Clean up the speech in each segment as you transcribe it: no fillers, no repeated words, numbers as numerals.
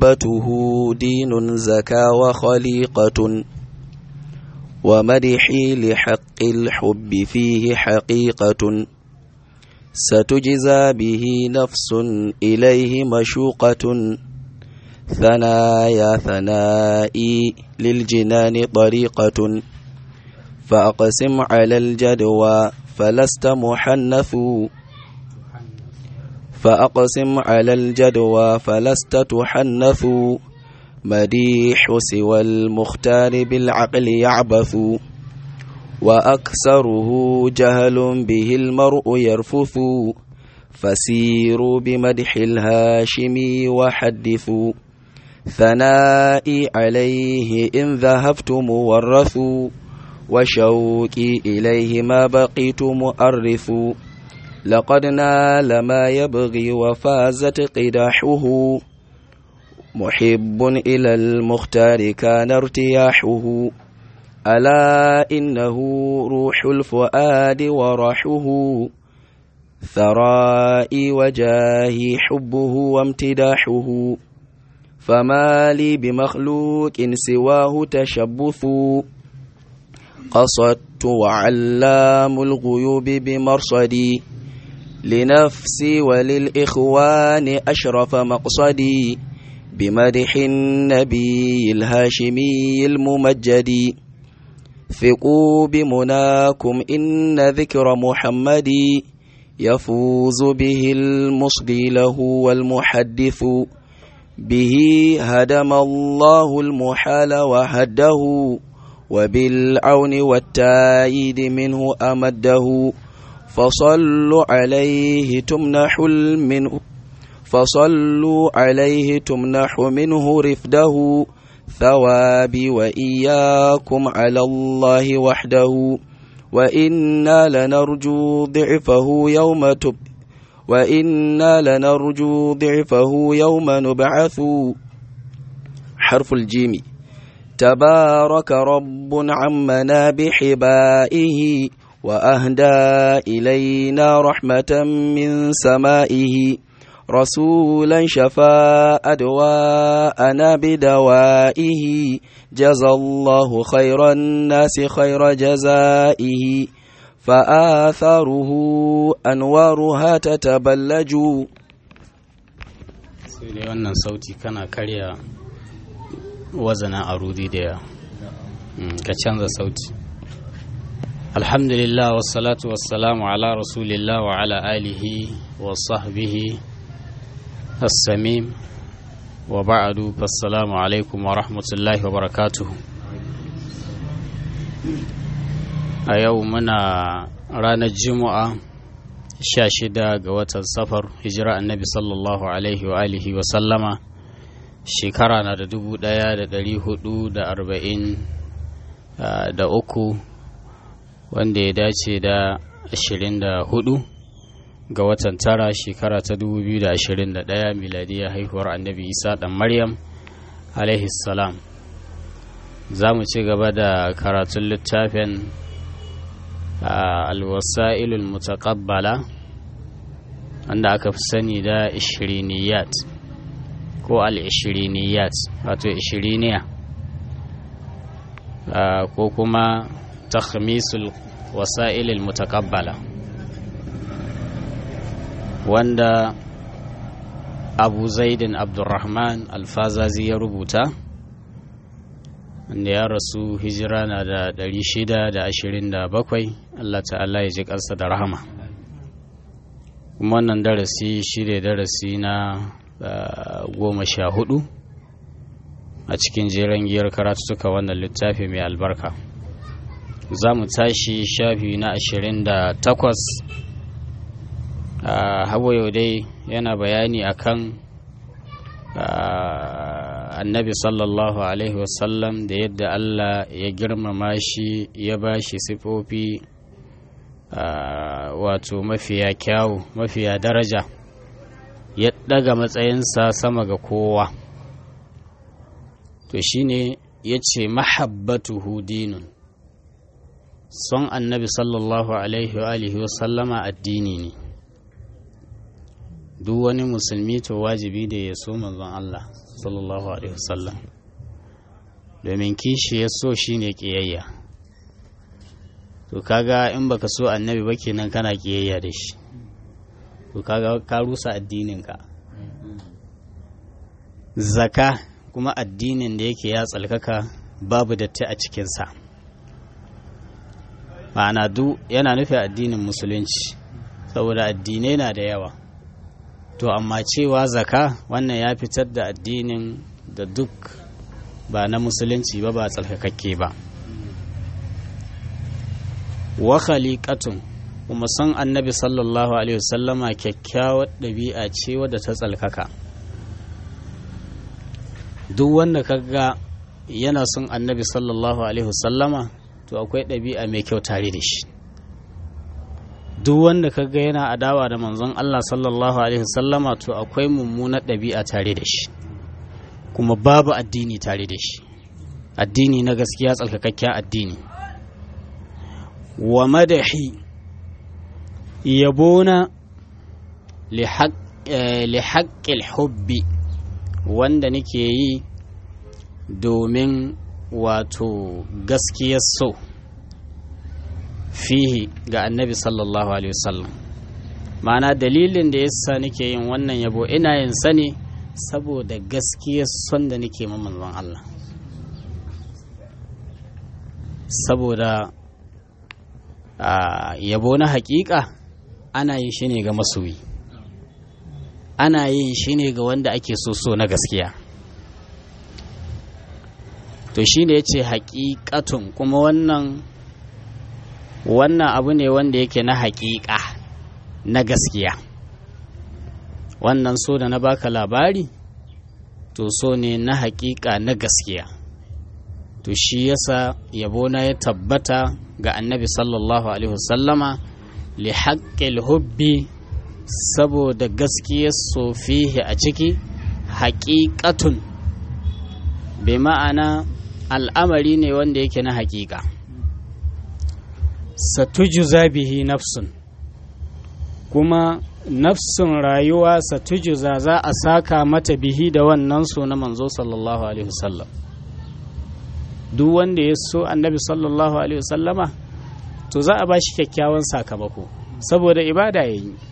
محبته دين زكا وخليقة ومدحي لحق الحب فيه حقيقة ستجزى به نفس إليه مشوقة ثنايا ثنائي للجنان طريقة فأقسم على الجدوى فلست محنث فأقسم على الجدوى فلست تحنث مديح سوى المختار بالعقل يعبث وأكثره جهل به المرء يرفث فسيروا بمدح الهاشمي وحدثوا ثنائي عليه إن ذهبت مورث وشوقي إليه ما بقيت مؤرث لقد نال ما يبغي وفازت قداحه محب إلى المختار كان ارتياحه ألا إنه روح الفؤاد ورحه ثرائي وجاهي حبه وامتداحه فما لي بمخلوق سواه تشبث قصدت وعلام الغيوب بمرصدي لنفسي وللإخوان أشرف مقصدي بمدح النبي الهاشمي الممجد ثقوا بمناكم إن ذكر محمد يفوز به المصدي له والمحدث به هدم الله المحال وهده وبالعون والتأييد منه أمده فصلوا عليه تمنح منه رفده ثوابي وإياكم على الله وحده وإنا لنرجو ضعفه يوم نبعث حرف الجيم تبارك رب عمنا بحبائه وأهدى إلينا رحمة من سمائه رسولا شفى أدواءنا بدوائه جزى الله خير الناس خير جزائه فآثاره أنوارها تتبلج. sai wannan sauti kana karya wazana arudi da ka canza sauti. Alhamdulillah wassalatu wassalamu ala rasulillah wa ala alihi wa sahbihi as-samim wa ba'du fassalamu alaikum wa rahmatullahi wa barakatuh. A yau muna ranar Juma'a 16 ga watan Safar hijira annabi sallallahu alaihi wa alihi wa sallama shekara na da 1443 wanda ya dace da 24 ga watan tara shekara ta 2021 miladiyya haihuwar annabi Isa dan Maryam alaihi salam. Za mu ci gaba da karatun littafin alwasa'ilul mutaqabbala wanda aka fi sani da ishiriniyat ko al-ishiriniyat wato ishiriniya ko kuma takhmisul wasa'ilul mutaqabbala wanda Abu Zaidin Abdurrahman Al-Fazazi ya rubuta, wanda ya rasu hijira na da 627. Allah ta'ala ya ji kansa da rahama. Kuma wannan darasi shi ne darasi na 14 a cikin jeren giyar karatuka wannan littafi mai albarka. Za mu tashi shafi na 28. Hawa yau dai yana bayani akan annabi sallallahu alaihi wasallam da yadda Allah ya girmama shi ya ba shi sifofi wato mafiya kyawu mafiya daraja, ya daga matsayinsa sama ga kowa. To shine ya ce mahabbatuhu dinun, son annabi sallallahu alaihi wa alihi wasallama addini ne. duk wani musulmi to wajibi da ya so manzon Allah sallallahu alaihi wasallam, domin kishi ya so shine kiyayya. To kaga in baka so annabi ba kenan kana kiyayya da shi, to kaga ka rusa addininka. Zaka kuma addinin da yake ya tsalkaka babu datti a cikinsa, ma'ana duk yana nufin addinin musulunci, saboda addinai na da yawa. To amma cewa zaka wannan ya fitar da addinin da duk ba na musulunci ba, ba tsalkakakke ba. Wa khaliqatun, kuma san annabi sallallahu alaihi wasallama kyakkyawar ɗabi'a ce wadda ta tsalkaka. Duk wanda kaga yana son annabi sallallahu alaihi wasallama to akwai ɗabi'a mai kyau tare da shi. Duk wanda kaga yana adawa da manzon Allah sallallahu alaihi wasallama to akwai mummunar ɗabi'a tare da shi, kuma babu addini tare da shi, addini na gaskiya tsalkakakken addini. Wa madahi, yabona li haqqil hubbi, wanda nake yi domin wato gaskiyar so, fihi ga annabi sallallahu alaihi wasallam. Ma'ana dalilin da yasa nake yin wannan yabo, ina yin sa ne saboda gaskiyar son da nake ma manzon Allah, saboda yabo na hakika ana yin shi ne ga masoyi, ana yin shi ne ga wanda ake so na gaskiya. To shi ne ya ce haƙiƙatun, kuma wannan abu ne wanda yake na haƙiƙa na gaskiya. Wannan so da na baka labari to so ne na haƙiƙa na gaskiya. To shi yasa yabona ya tabbata ga annabi sallallahu alaihi wasallama li haqqil hubbi, saboda gaskiyar so fihi a ciki haƙiƙatun, bi ma'ana al'amari ne wanda yake na haƙiƙa. Satujza bihi nafsun, kuma nafsun rayuwa satujza za a saka mata bihi da wannan so na manzo sallallahu alaihi wasallam. Duk wanda ya so annabi sallallahu alaihi wasallama to za a ba shi kyakkyawan sakamako, saboda ibada ya yi.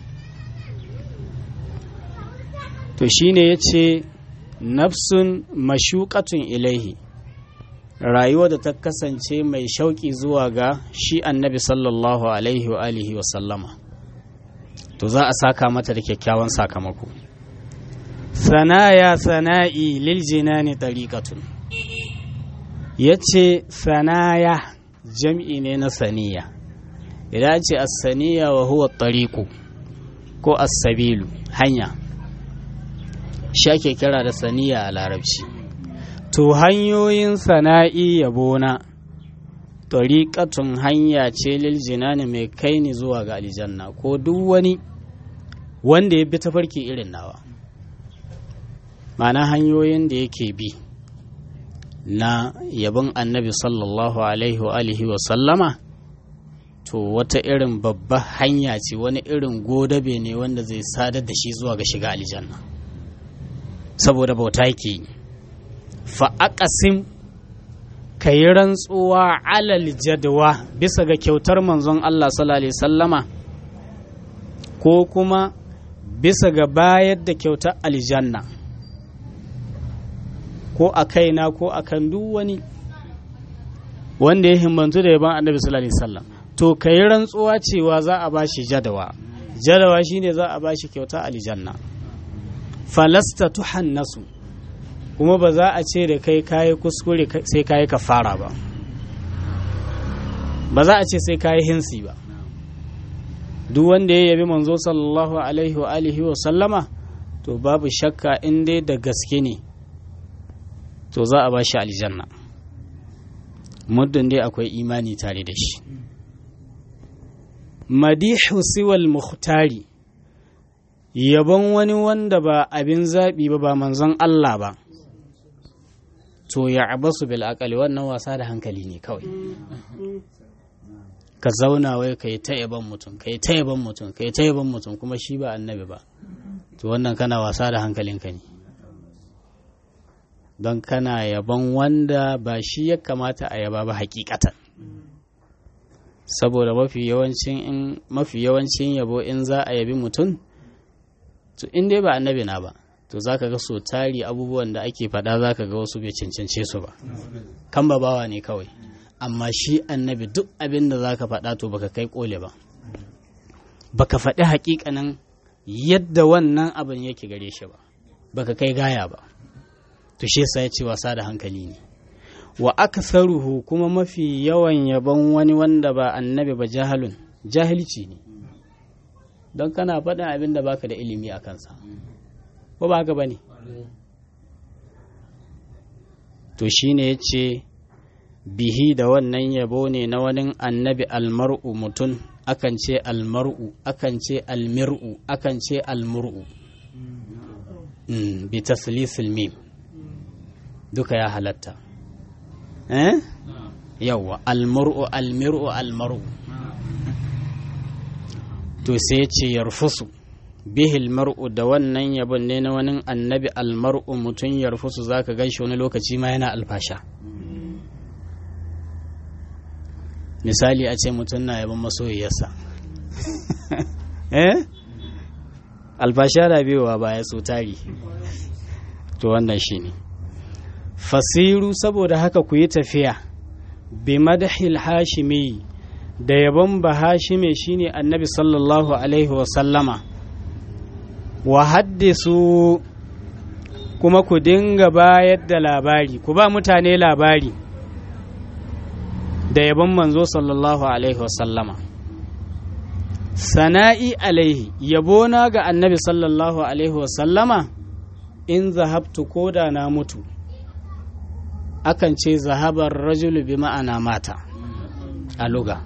To shi ne ya ce nafsun mashuƙatun ilaihi, rayuwa da ta kasance mai shauƙi zuwa ga shi annabi sallallahu alaihi wa alihi wa sallama, to za a saka mata da kyakkyawan sakamako. Sanaya sana'i lil jinani tariqatun, ya ce sanaya jam'i ne na saniya. Idan ce as-saniya wa huwa tariqu ko as-sabilu, hanya, shi ake kira da saniya a larabci. To hanyoyin sana'i yabona tariqatun, hanya ce lil jinani mai kai ni zuwa ga aljanna, ko duk wani wanda ya bi tafarki irin nawa. Ma'ana hanyoyin da yake bi na yabon annabi sallallahu alaihi wa alihi wa sallama, to wata irin babba hanya ce, wani irin godabe ne wanda zai sadar da shi zuwa ga shiga aljanna, saboda bauta yake yi. Fa aqasim, kayi rantsuwa alal jadwa, bisa ga kyautar manzon Allah sallallahu alaihi sallama, ko kuma bisa ga bayar da kyautar aljanna, ko a kaina ko a kan duk wani wanda ya himmantu da yaban annabi sallallahu alaihi wasallam. To kai rantsuwa cewa za a bashi jadawa shine za a bashi kyauta aljanna. Falasta tuhannasu, kuma ba za a ce da kai kayi kuskure sai kayi kafara ba, ba za a ce sai kayi hinsi ba. Duk wanda ya yabi manzo sallallahu alaihi wa alihi wa sallama, to babu shakka in dai da gaske ne to za a ba shi aljanna, muddin dai akwai imani tare da shi. Madihu siwal muhtari, yabon wani wanda ba abin zaɓi ba manzon Allah ba, to ya abasu bil aqali, wannan wasa da hankali ne kawai. Ka zauna wai kai ta yaban mutum, kai ta yaban mutum, kai ta yaban mutum, kuma shi ba annabi ba, to wannan kana wasa da hankalinka ne, don kana yaban wanda ba shi ya kamata a yaba ba hakikatan. Saboda mafi yawancin yabo in za a yabi mutum, to in dai ba annabi na ba, to za ka ga so tari abubuwan da ake faɗa za ka ga wasu bai cancance su ba, kan bawa ne kawai. Amma shi annabi duk abin da za ka faɗa to baka kai ƙole ba, baka faɗi haƙiƙanin yadda wannan abin yake gare shi ba, baka kai gaya ba. To shi yasa ya ce wasa da hankali ne. Wa aktharuhu, kuma mafi yawan yabon wani wanda ba annabi ba jahalun, jahilci ne, don kana faɗin abin da baka da ilimi a kansa, ko ba haka bane? To shine yace bihi, da wannan yabo ne na wani annabi, almar'u mutum, akan ce almar'u, akan ce almir'u, akan ce almur'u, bi taslisil mim, duka ya halatta. Yawwa, almur'u, almir'u, almar'u. To sai ce yarfusu bihi almar'u, da wannan yabon ne na wani annabi, almar'u mutum, yarfusu zaka ganshi wani lokaci ma yana alfasha. Misali a ce mutum na yabon masoyiyarsa alfasha da biyowa baya so tari. To wannan shine fasiru, saboda haka ku yi tafiya bi madahil hashimi, da yabon ba hashime shine annabi sallallahu alaihi wasallama, wa haddisu, kuma ku dinga bayar da labari, ku ba mutane labari da yabon manzo sallallahu alaihi wasallama. Sana'i alaihi, yabona ga annabi sallallahu alaihi wasallama, in zahabtu, koda na mutu, akan ce zahabar rajulu bi ma'ana mata a luga.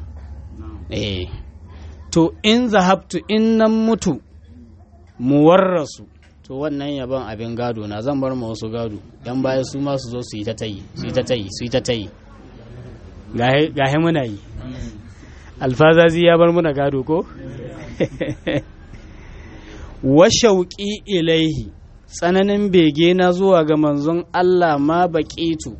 To in zahabtu, in nan mutu, muwarrasu, to wannan yabon abin gado na, zan bar ma wasu gado, yan baya su ma su zo su yi ta tayi gahe muna yi. Alfazazi ya bar muna gado ko? Wa shauƙi ilaihi, tsananin bege na zuwa ga manzon Allah, ma baƙitu,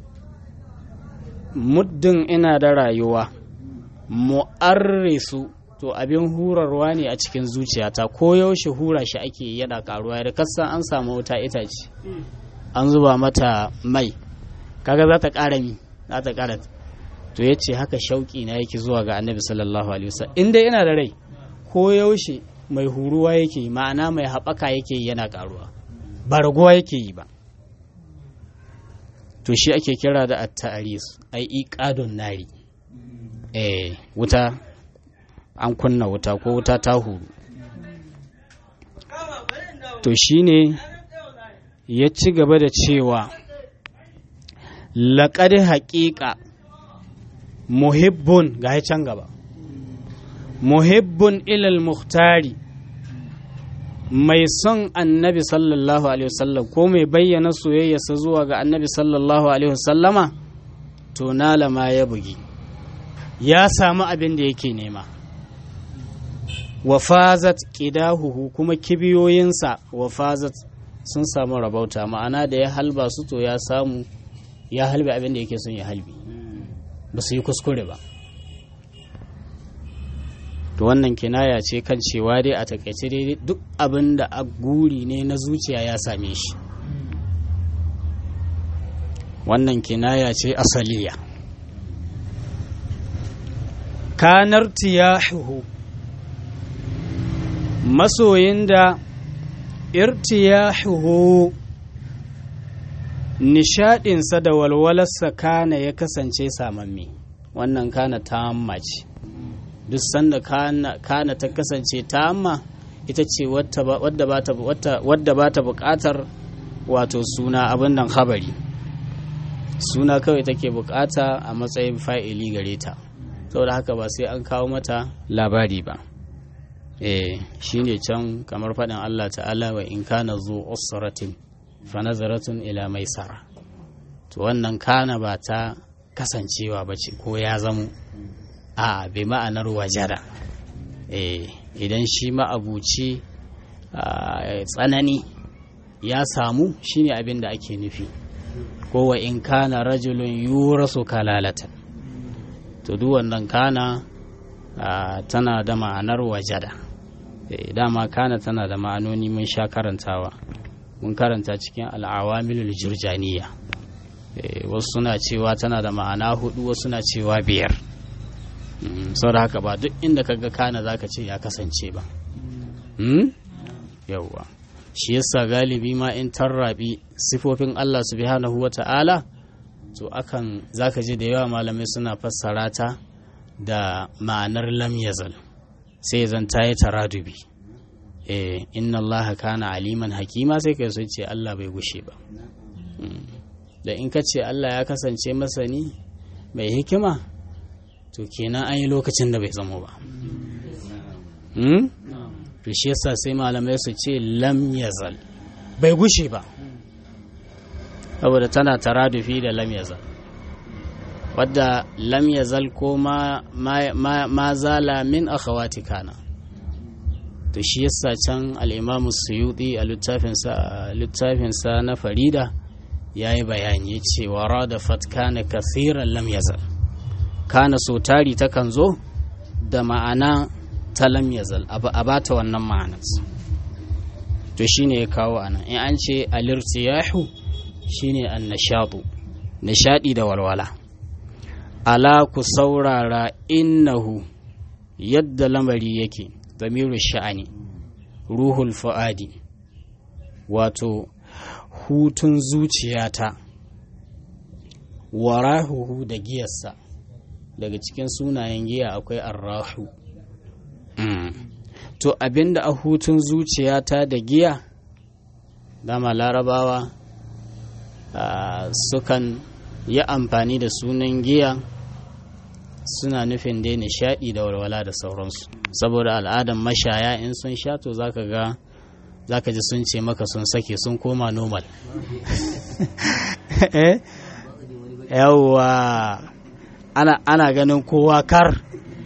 muddin ina da rayuwa, mu'arrisu, to abin hurarwa ne a cikin zuciyata, ko yaushe hura shi ake yana karuwa, da kasan an samu wuta itace an zuba mata mai, kaga za ta ƙara za ta ƙara. To ya ce haka shauƙi na yake zuwa ga annabi sallallahu alaihi wasallam, inda yana da rai, ko yaushe mai huruwa yake yi, ma'ana mai haɓaka yake yi, yana ƙaruwa, ba raguwa yake yi ba. To shi ake kira da at-ta'ris, ai iqadun nari, wuta, an kunna wuta ko wuta ta huru. To shine ya ci gaba da cewa laqad haqiqa muhibbun, ga can gaba, muhibbun ilal muhtari, mai son annabi sallallahu alaihi wasallam, ko mai bayyana soyayyarsa zuwa ga annabi sallallahu alaihi wasallama, to nala ma ya bugi, ya samu abin da yake nema. Wafazat qidahuhu, kuma kibiyoyinsa wafazat sun samu rabauta, ma'ana da ya halba su to ya samu, ya halbe abin da yake son ya halbi, ba su yi kuskure ba. To wannan kinaya ce kan cewa dai a takaice dai duk abin da a guri ne na zuciya ya same shi. Wannan kinaya ce asaliya. Kanar tiyahuhu, masoyin da irtiyahuhu, nishadinsa da walwalarsa kana ya kasance samamme. Wannan kana tamma ce, duk sanda kana ta kasance tamma, ita ce wadda ba ta buƙatar wato suna, abin nan khabari, suna kawai take buƙata a matsayin fa'ili gare ta, saboda haka ba sai an kawo mata labari ba. Shine can kamar faɗin Allah ta'ala, wa in kana zu usratin fa nazaratun ila maisara. To wannan kana ba ta kasancewa bace ko ya zamo, a bi ma'anar wajada. Idan shi ma'abuci tsanani ya samu shine abin da ake nufi, ko wa in kana rajulun yurasu kalalatan, to duk wannan kana tana da ma'anar wajada. Dama kana tana da ma'anoni mun sha karantawa, mun karanta cikin al'awamilul jurjaniya. Wasu suna cewa tana da ma'ana 4, wasu suna cewa 5. Saboda haka ba duk inda kaga kana zaka ce ya kasance ba. Yawwa, shi yasa galibi ma in tarrabi sifofin Allah subhanahu wata'ala, to akan zaka ji da yawa malamai suna fassara ta da ma'anar lam yazal, sai zan ta yi taradubi. Inna Allah kana aliman hakima, sai kai so ce Allah bai gushe ba. Da in ka ce Allah ya kasance masani mai hikima, to kenan an yi lokacin da bai zamo ba. To shi yasa sai malamai su ce lam yazal, bai gushe ba, saboda tana taradufi da lam yazal, wadda lam yazal ko ma zala min akhawati kana. To shi yasa can al-Imam Suyuti a littafinsa na Farida yayi bayani, yace warada fatkana kathiran lam yazal, kana so tari takan zo da ma'ana ta lam yazal, a bata wannan ma'anar. To shine ya kawo anan, in an ce al-irtiyahu shine an-nashatu, nishadi da walwala. Ala ku saurara, innahu yadda lamari yake, damiru sha'ani, ruhul fu'adi, wato hutun zuciyata, warahuhu da giyarsa. Daga cikin sunayen giya akwai arrahu. To abinda a hutun zuciyata da giya, dama larabawa sukan yi amfani da sunan giya, suna nufin dai nishadi da walwala da sauransu, saboda al'adan mashaya in sun sha to zaka ji sun ce maka sun sake, sun koma normal. Yawwa, ana ganin kowa kar.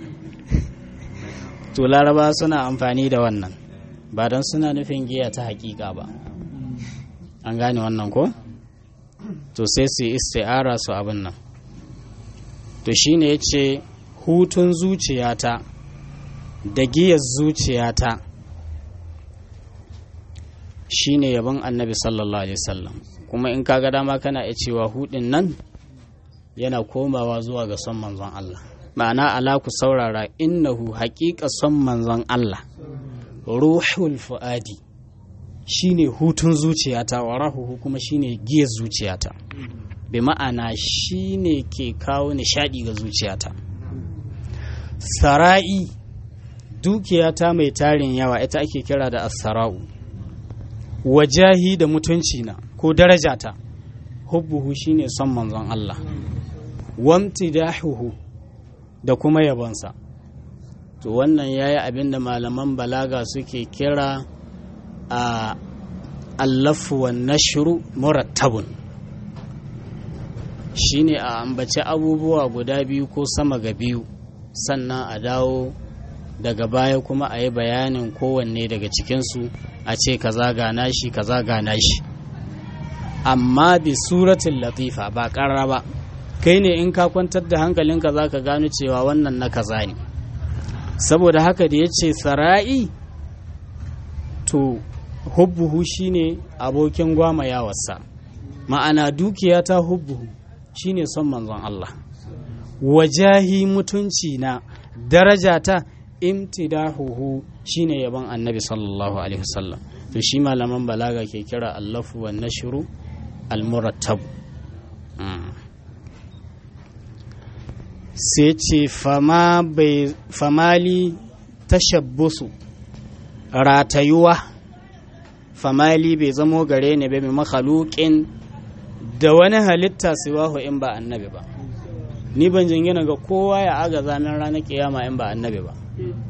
To laraba suna amfani da wannan, ba don suna nufin giya ta hakika ba. An gane wannan ko? To sai su yi isti'ara su abin nan. To shine yace hutun zuciyata da giyar zuciyata shine yabon Annabi sallallahu alaihi wasallam. Kuma in kaga dama kana iya cewa hudin nan yana komawa zuwa ga son manzon Allah. Ma'ana ala ku saurara, innahu haqiqa son manzon Allah, ruhul fuadi, shine hutun zuciyata, wa rahuhu kuma shine giyar zuciyata. Bi ma'ana shine ke kawo nishadi ga zuciyata. Sara'i, dukiyata mai tarin yawa, ita ake kira da as-sara'u. Wajahi da mutunci na ko darajata, hubbuhu shine son manzon Allah. Wamtidahuhu, da kuma yabonsa. To wannan yayi abinda malaman balaga suke kira a allafu wan nashru murattabun, shine a ambaci abubuwa guda biyu ko sama ga biyu, sannan a dawo daga baya kuma a yi bayanin kowanne daga cikinsu, a ce kaza ga nashi kaza ga nashi, amma bi suratul latifa, ba ƙarra ba. Kai ne in ka kwantar da hankalinka za ka gano cewa wannan na kaza ne. Saboda haka da ya ce sara'i, to hubbuhu shine abokin gwamayawarsa, ma'ana dukiya ta hubbuhu shine son manzon Allah. Wajahi, mutunci na, daraja ta, imtidahuhu shine yabon Annabi sallallahu alaihi wasallam. To shi malaman balaga ke kira allafu wan nashru al-murattab. Sai ce famali tashabbusu, ratayuwa, famali bai zamo gare ni bai makhluqin da wani halitta siwahu in ba Annabi ba. Ni ban jingina ga kowa ya aga zamin ranar kiyama in ba Annabi ba.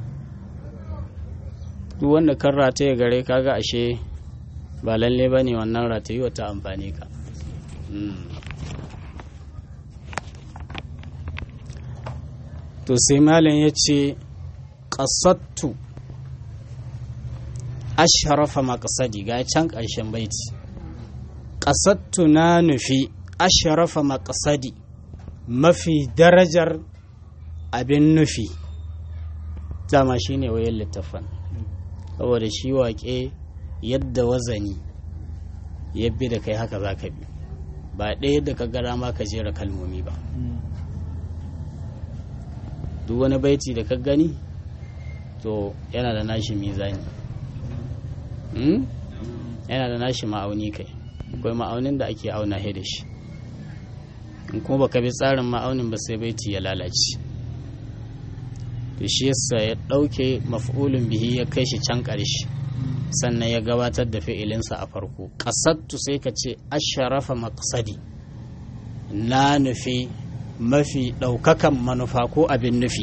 Duk wanda kan rataye gare kaga ashe ba lalle bane wannan ratayuwa ta amfani ka. To sai malam ya ce ƙasattu ashrafa maqsadi ga can ƙarshen baiti qasadtu na nufi ashrafa maqsadi mafi darajar abin nufi dama shine wayan littafan saboda shi waƙe yadda wazani yabbi da kai haka zaka bi ba ɗaya da ka gara ma ka jera kalmomi ba duk wani baiti da ka gani to yana da nashi mizani yana da nashi ma'auni kai akwai ma'aunin da ake auna he da shi in kuma baka bi tsarin ma'aunin ba sai baiti ya lalace to shi yasa ya ɗauke maf'ulun bihi ya kai shi can ƙarshe sannan ya gabatar da fi'ilinsa a farko qasadtu sai ka ce asharafa maqsadi na nufi mafi ɗaukakan manufa ko abin nufi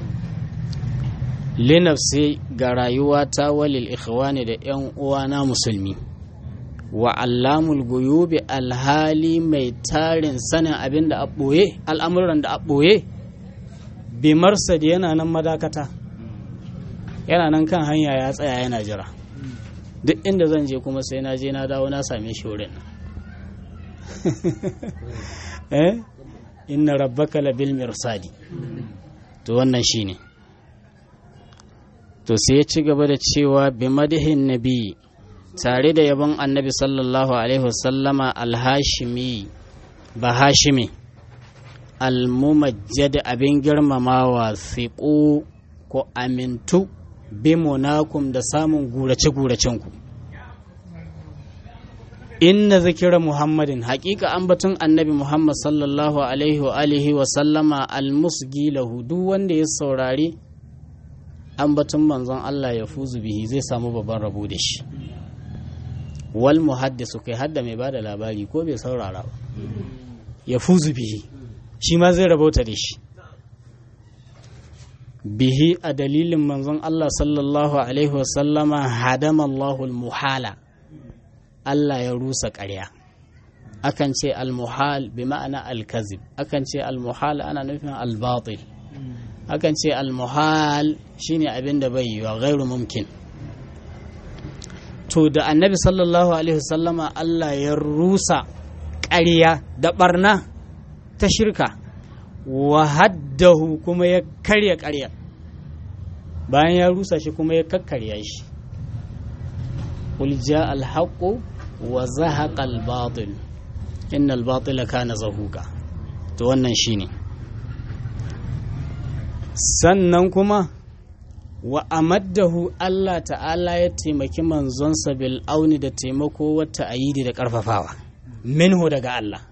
linafsi ga rayuwata walil ikhwani da yan uwana musulmi wa allamul guyubi alhali mai tarin sanin abin da abboye al'amuran da abboye bi marsad yana nan madakata yana nan kan hanya ya tsaya yana jira duk inda zan je kuma sai na je na dawo na same shi wurin inna rabbaka labil mirsadi to wannan shine to sai ya ci gaba da cewa bi madihin nabi tare da yabon annabi sallallahu alaihi wasallama alhashimi ba hashimi almumajjad abin girmamawa siqu ko amintu bi munakum da samun gurace-guracen ku inna zikira muhammadin haƙiƙa ambaton annabi muhammad sallallahu alaihi wa alihi wa sallama almusgi lahu duk wanda ya saurari ambaton manzon Allah ya fuzu bihi zai samu babban rabo da shi wal muhaddisu kai hadda mai bada labari ko bai saurara ba ya fuzu bihi shi ma zai rabauta da shi bihi a dalilin manzon Allah sallallahu alaihi wa sallama hadama Allahul muhala Allah ya rusa ƙarya akan ce al-muhal bi ma'ana al-kazib akan ce al-muhal ana nufin al-batil akan ce al-muhal shine abin da bai yiwa ghairu mumkin to da annabi sallallahu alaihi wasallama Allah ya rusa ƙarya da barna ta shirka wa haddahu kuma ya karya ƙarya bayan ya rusa shi kuma ya kakkarya shi qul jaa al-haqqu wa zahaqa al-batil innal batila kana zahuqa to wannan shine sannan kuma wa amaddahu Allah ta'ala ya taimaki manzonsa bil auni da taimako wata ayidi da karfafawa minhu daga Allah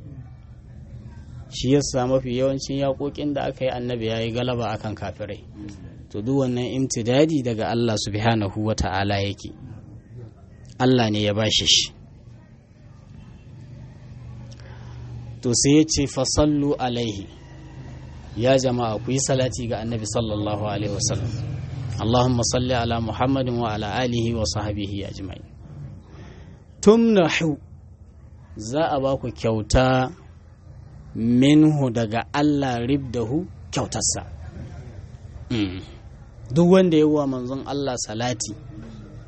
shi yasa mafi yawancin yaƙoƙin da aka yi annabi yayi galaba akan kafirai to duk wannan imtidadi daga Allah subhanahu wa ta'ala yake Allah ne ya bashi shi to sai ya ce fasallu alaihi ya jama'a ku yi salati ga annabi sallallahu alaihi wasallam Allahumma salli ala Muhammadin wa ala alihi wa sahbihi ajma'in tumnahu za a ba ku kyauta minhu daga Allah ribdahu kyautarsa duk wanda ya wa manzon Allah salati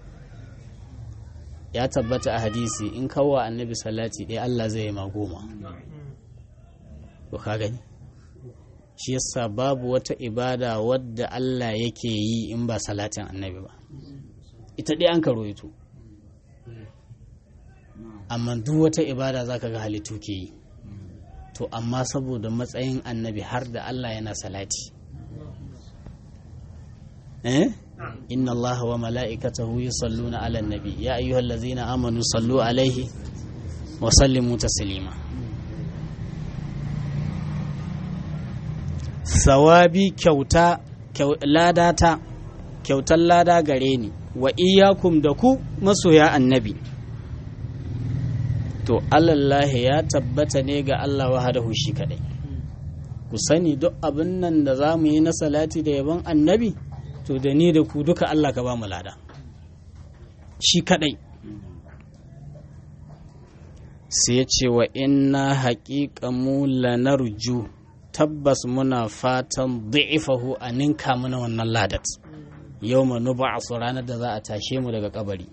ya tabbata a hadisi in kawo annabi salati ɗaya Allah zai yi ma 10 to ka gani shi yasa babu wata ibada wadda Allah yake yi in ba salatin annabi ba ita ɗaya an karo ito amma duk wata ibada zaka ga halittu ke yi to amma saboda matsayin annabi har da Allah yana salati inna Allah wa mala'ikatahu yusalluna 'alan nabi ya ayyuhallazina amanu sallu 'alaihi wa sallimu taslima sawabi kyauta ladata kyautar lada gare ni wa iyyakum da ku masoya annabi to alallahi ya tabbata ne ga Allah wahdahu shi kadai ku sani duk abin nan da za mu yi na salati da yabon annabi to da ni da ku duka Allah ka ba mu lada shi kadai sai ya ce wa inna haƙiƙa mu lanarju tabbas muna fatan da'ifahu a ninka mana wannan ladat yawma nub'asu ranar da za a tashe mu daga kabari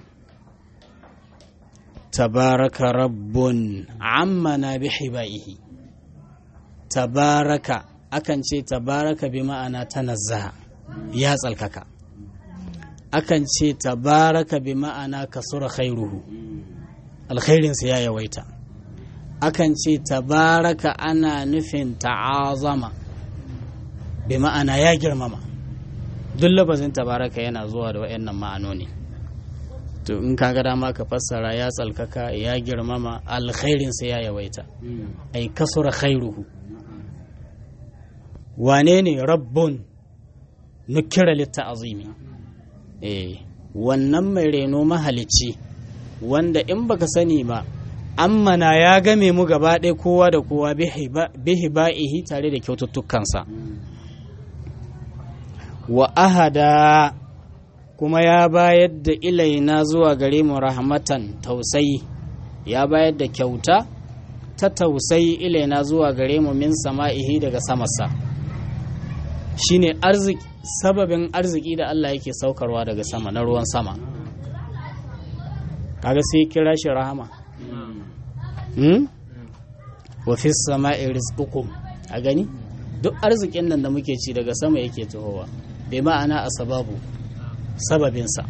tabaraka rabbun ammana bi hibaihi tabaraka akan ce tabaraka bi ma'ana tanazzaha ya tsalkaka akan ce tabaraka bi ma'ana kasura khairuhu alkhairinsa ya yawaita akan ce tabaraka ana nufin ta'azama bi ma'ana ya girmama duk lafazin tabaraka yana zuwa da wayannan ma'anoni to in kaga dama ka fassara ya tsalkaka ya girmama alkhairinsa ya yawaita ai kasura khairuhu wane ne rabbun nukira litta'azimi wannan mai reno mahalicci wanda in baka sani ba ammana ya game mu gaba ɗaya kowa da kowa bihi ba'ihi tare da kyaututtukansa wa ahada kuma ya bayar da ilaina zuwa gare mu rahmatan tausayi ya bayar da kyauta ta tausayi ilaina zuwa gare mu min sama'ihi daga samarsa shine arziki sababin arziki da Allah yake saukarwa daga sama na ruwan sama kaga sai kira shi rahama wa fi sama'i rizqukum a gani duk arzikin nan da muke ci daga sama yake tahowa bai ma'ana a sababinsa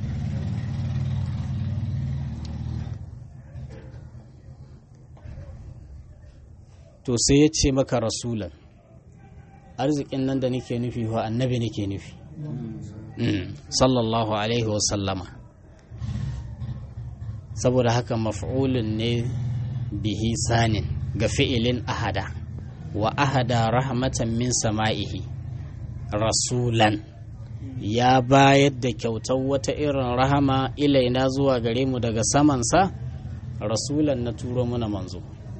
to sai ya ce maka rasulan arzikin nan da nake nufi wa annabi nake nufi sallallahu alaihi wasallama saboda haka maf'ulun ne bihi sanin ga fi'ilin ahada wa ahada rahmatan min sama'ihi rasulan ya bayar da kyautar wata irin rahama ilaina zuwa gare mu daga samansa rasulan na turo muna manzo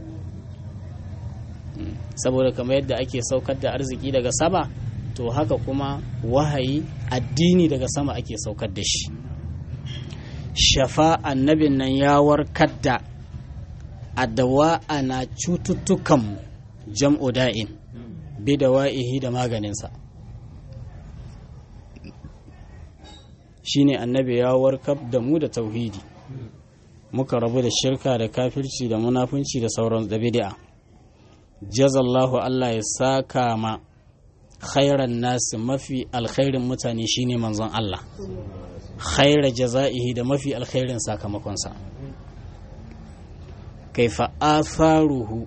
saboda kamar yadda ake saukar da arziki daga sama to haka kuma wahayi addini daga sama ake saukar da shi shafa annabin nan ya warkar da adawa ana cututtukan jam'u da'in bi da wa'ihi da maganinsa shine annabi ya warkar da mu da tauhidi muka rabu da shirka da kafirci da munafunci da sauran da bid'a jazallahu Allah ya saka ma khairan nasi mafi alkhairin mutane shine manzon Allah khaira jaza'ihi da mafi alkhairin sakamakonsa kai fa'atharuhu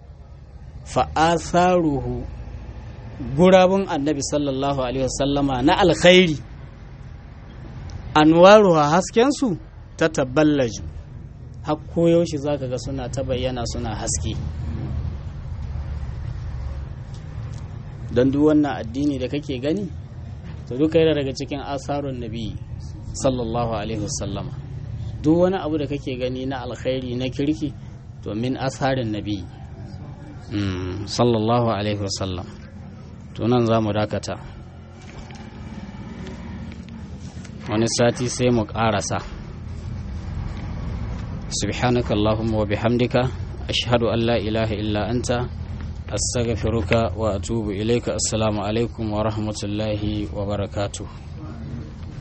gurabun annabi sallallahu alaihi wasallama na alkhairi anwaruha haskensu ta taballaju har koyaushe zaka ga suna ta bayyana suna haske don duk wannan addini da kake gani to duka yana daga cikin asarun nabi sallallahu alaihi wasallama duk wani abu da kake gani na alkhairi na kirki to min asarin nabi sallallahu alaihi wasallam to nan za mu dakata wani sati sai mu karasa subhanaka allahumma wa bihamdika ashhadu an la ilaha illa anta astaghfiruka wa atubu ilaika assalamu alaikum wa rahmatullahi wa barakatuh